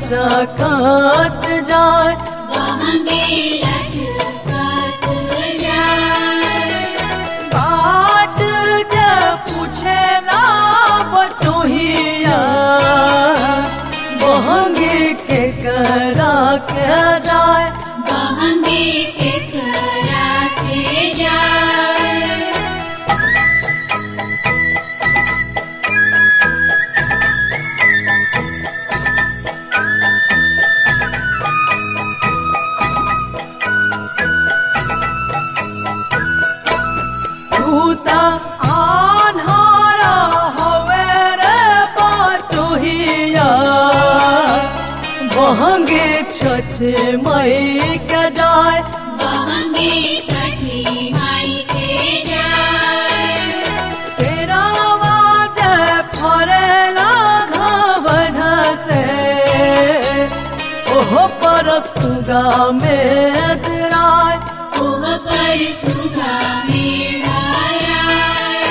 लचकत जाए, बहंगे लचकत जाए। बाट जे पूछेला बटोहिया, बहंगे के करा के जाए, बहंगे के करा के जाए। तूता आन्हारा हवे रे बटोहिया, बहंगे छठे मई के जाए, बहंगे छठी माई के जाए। तेरा बाजे फरेला घावध से, ओह पर सुगा में डराए, ओह पर सुगा मेरा आए।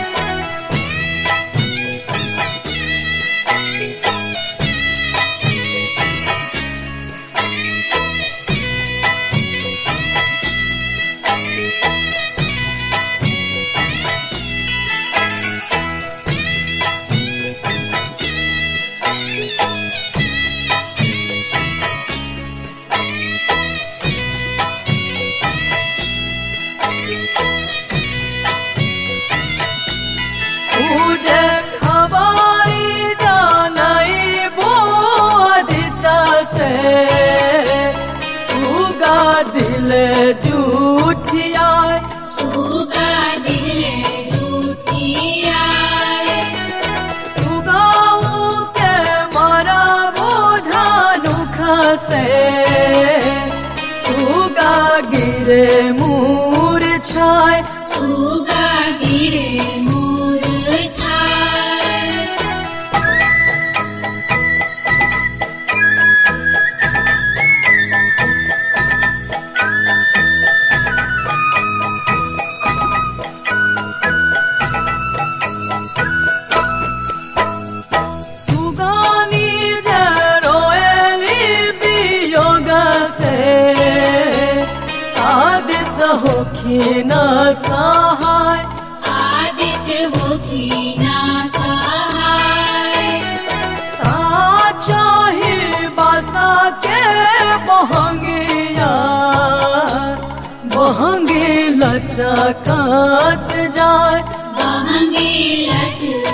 तुझे खबारी जानई बोधिता से, सुगा दिल जूठियाए, सुगा दिल रूठियाए। सुगाऊ के मारा बोधा दुख से, सुगा गिरे मूर्छाए, सुगा गिरे मूर्छाए। सुगानी जे रोएली वियोग से, आदित्य होखी न सहाय, आदित्य होखी ना सहाय। ता चाही बासा के बहंगिया, बहंगी लचकत जाए, बहंगे लचकत